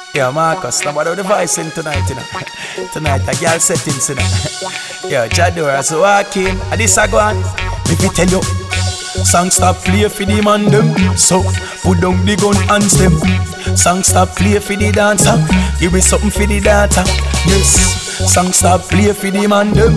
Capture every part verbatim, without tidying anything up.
Yeah, Marcus, now what are the voice in tonight, you know? Tonight, a girl settings, you know? Yeah, Jadora, so walk in, and this a go on. If you tell you, song stop play for the man them, so put down the gun and stem. Song stop play for the dancer, give me something for the data. Yes, song stop play for the man them,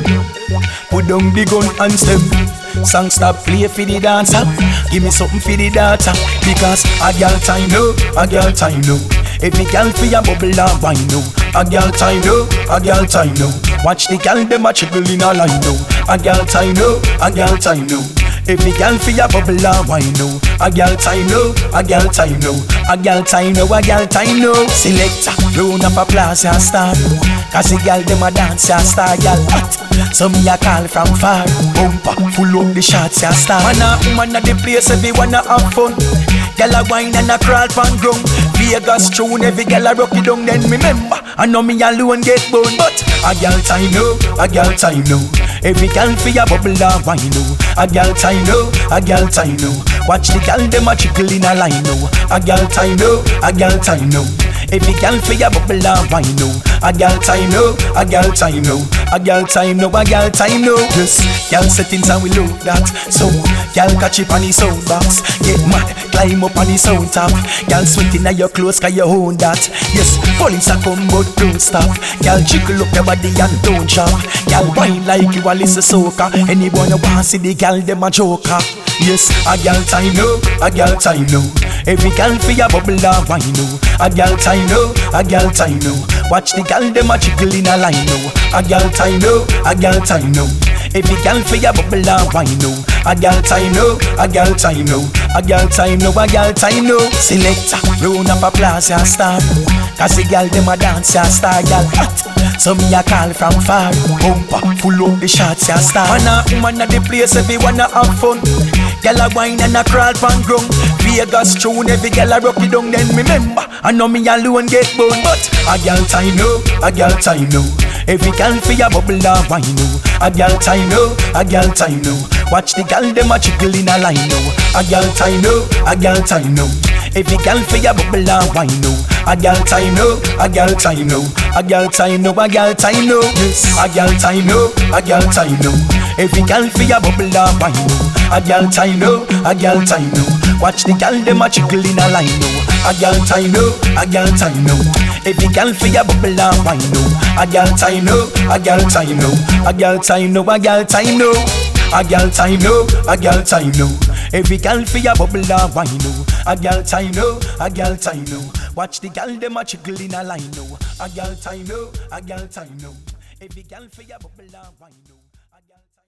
put down the gun and stem. Song stop play for the dancer, give me something for the data. Because a girl time no, a girl time no. Every girl for your bubble and wine no. A girl time no, a girl time no. Watch the girl dem a trickle in a line no. A girl time no, a girl time no. Every girl for your bubble and wine no. A girl time no, a girl time no. A girl time no, a girl time no. Selector, round of applause and start. Cause the girl dem a dance and star girl hot. So me a call from far. Bumper, full up the shots and star. Man a woman at the place, everyone a have fun. Girl a wine and a crawl pan ground. Vegas tune, every girl a rock it down. Then remember, I know me alone get bone. But a girl time no, a girl time no. Every girl for your bubble and wine no. A girl time no, a girl time no. Watch the girl dem a trickle in a line no. A girl time no, a girl time no. Every girl for your bubble and wine no. A girl time no, a girl time no. A girl time no, a girl time no. Yes, girl settings and we love that. So, girl catch it on the sound box. Get mad, climb up on the sound top. Girl sweating at your clothes cause you own that. Yes, police a come but don't stop. Girl jiggle up your body and don't chop. Girl wine like you a listen soca. Anyone you want see the girl dem a joker. Yes, a girl time no, a girl time no. Every girl for your bubble and wine no. A girl time no, a girl time no. Watch the girl dem a jiggle in a line no. A girl time no, a girl time no. Every girl for your bubble and wine no. A girl time no, a girl time no. A girl time no, a girl time no. Selector, round of applause and start. Cause the girl dem a dance and star girl hot. So me a call from far. Bumper, full up the shots and star. Man a woman at the place, everyone a have fun. Girl a wine and a crawl pan ground. Vegas tune, every girl a rock it down. Then remember, I know me alone get bone. But a girl time no, a girl time no. Every girl for your bubble and wine no. A girl time no, a girl time no. Watch the girl dem a trickle in a line no. A girl time no, a girl time no. Every girl for your bubble and wine no. A girl time no, a girl time no. A girl time no, a girl time no. Yes, a girl time no, a girl time no. Every girl for your bubble and wine no. A girl time no, a girl time no. Watch the girl dem a trickle in a line no. A girl time no, a girl time no. Every girl for your bubble and wine no. A girl time no, a girl time no. A girl time no, a girl time no. A girl time no, a girl time no. Every girl for your bubble and wine no. A girl time no, a girl time no. Watch the girl dem a trickle in a line no. A girl time no, a girl time no. Every girl for your bubble and wine no. A girl time